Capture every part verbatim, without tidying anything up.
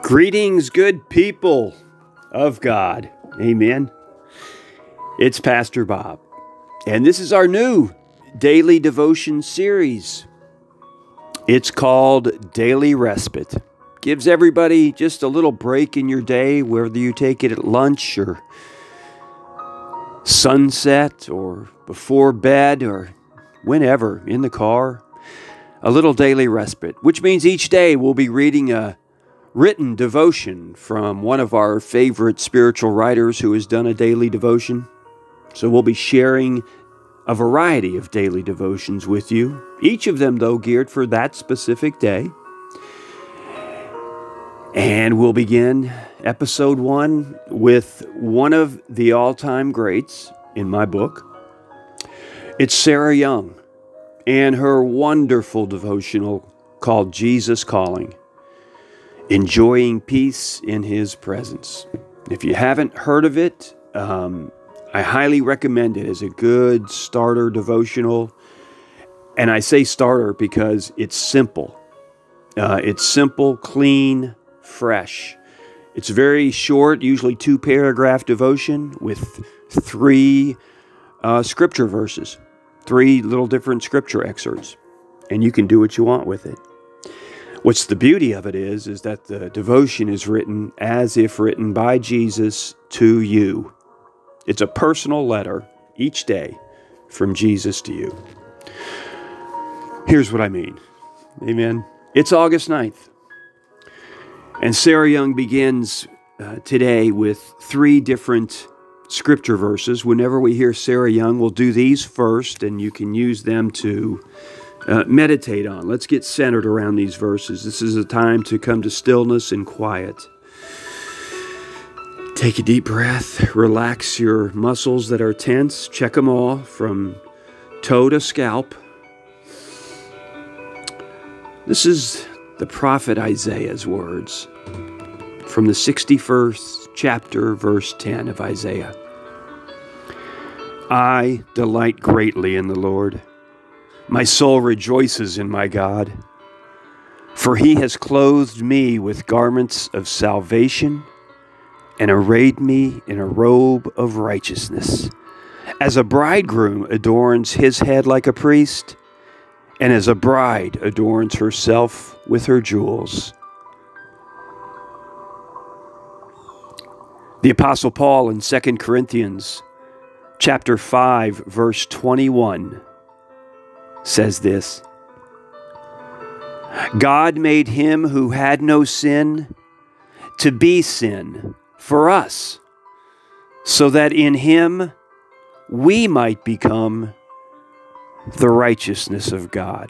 Greetings, good people of God. Amen. It's Pastor Bob, and this is our new daily devotion series. It's called Daily Respite. Gives everybody just a little break in your day, whether you take it at lunch or sunset or before bed or whenever, in the car. A little daily respite, which means each day we'll be reading a written devotion from one of our favorite spiritual writers who has done a daily devotion. So we'll be sharing a variety of daily devotions with you, each of them, though, geared for that specific day. And we'll begin episode one with one of the all-time greats in my book. It's Sarah Young and her wonderful devotional called Jesus Calling. Enjoying peace in His presence. If you haven't heard of it, um, I highly recommend it as a good starter devotional. And I say starter because it's simple. Uh, it's simple, clean, fresh. It's very short, usually two paragraph devotion with three uh, scripture verses, three little different scripture excerpts. And you can do what you want with it. What's the beauty of it is, is that the devotion is written as if written by Jesus to you. It's a personal letter each day from Jesus to you. Here's what I mean. Amen. It's August ninth. And Sarah Young begins uh, today with three different scripture verses. Whenever we hear Sarah Young, we'll do these first, and you can use them to Uh, meditate on. Let's get centered around these verses. This is a time to come to stillness and quiet. Take a deep breath. Relax your muscles that are tense. Check them all from toe to scalp. This is the prophet Isaiah's words from the sixty-first chapter, verse ten of Isaiah. I delight greatly in the Lord. My soul rejoices in my God, for He has clothed me with garments of salvation and arrayed me in a robe of righteousness. As a bridegroom adorns his head like a priest, and as a bride adorns herself with her jewels. The Apostle Paul in Second Corinthians chapter five, verse twenty-one says this: God made Him who had no sin to be sin for us, so that in Him we might become the righteousness of God.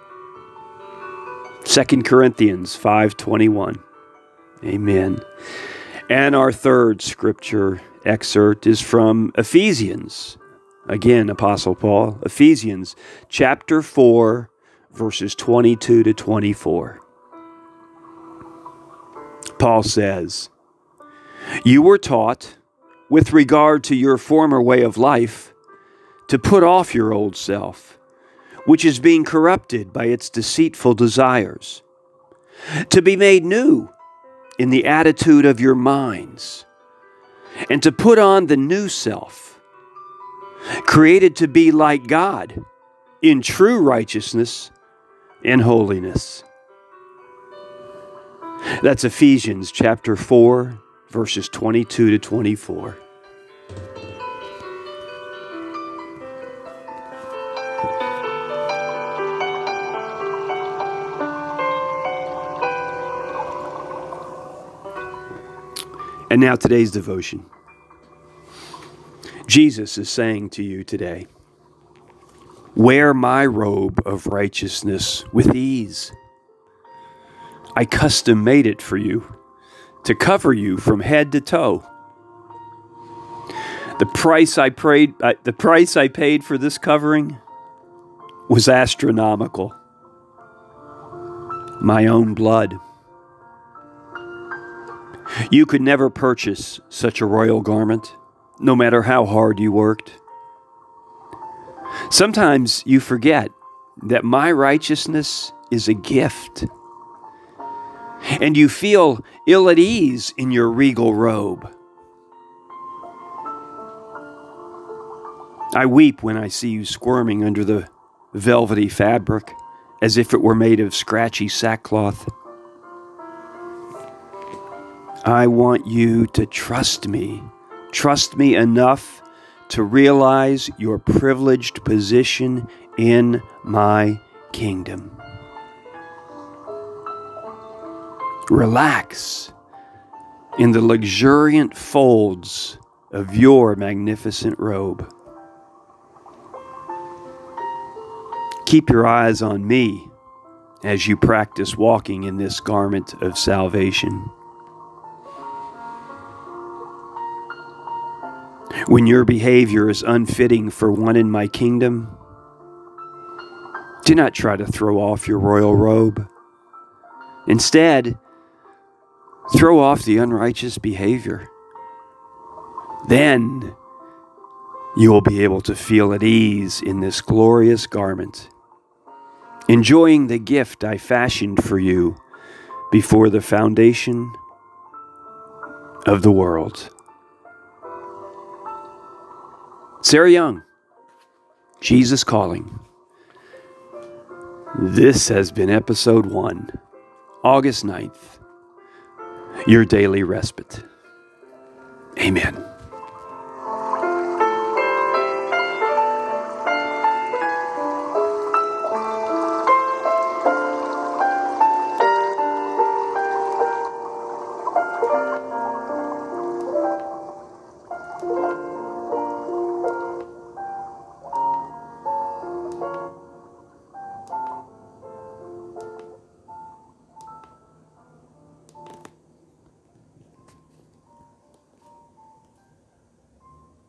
Second Corinthians five twenty-one. Amen. And our third scripture excerpt is from Ephesians. Again, Apostle Paul, Ephesians chapter four, verses twenty-two to twenty-four. Paul says, You were taught, with regard to your former way of life, to put off your old self, which is being corrupted by its deceitful desires, to be made new in the attitude of your minds, and to put on the new self, created to be like God in true righteousness and holiness. That's Ephesians chapter four, verses twenty-two to twenty-four. And now today's devotion. Jesus is saying to you today, wear my robe of righteousness with ease. I custom made it for you to cover you from head to toe. The price I paid, uh, the price I paid for this covering was astronomical. My own blood. You could never purchase such a royal garment, no matter how hard you worked. Sometimes you forget that my righteousness is a gift. and you feel ill at ease in your regal robe. I weep when I see you squirming under the velvety fabric as if it were made of scratchy sackcloth. I want you to trust me. Trust me enough to realize your privileged position in my kingdom. Relax in the luxuriant folds of your magnificent robe. Keep your eyes on me as you practice walking in this garment of salvation. When your behavior is unfitting for one in my kingdom, do not try to throw off your royal robe. Instead, throw off the unrighteous behavior. Then you will be able to feel at ease in this glorious garment, enjoying the gift I fashioned for you before the foundation of the world. Sarah Young, Jesus Calling. This has been episode one, August ninth, your daily respite. Amen.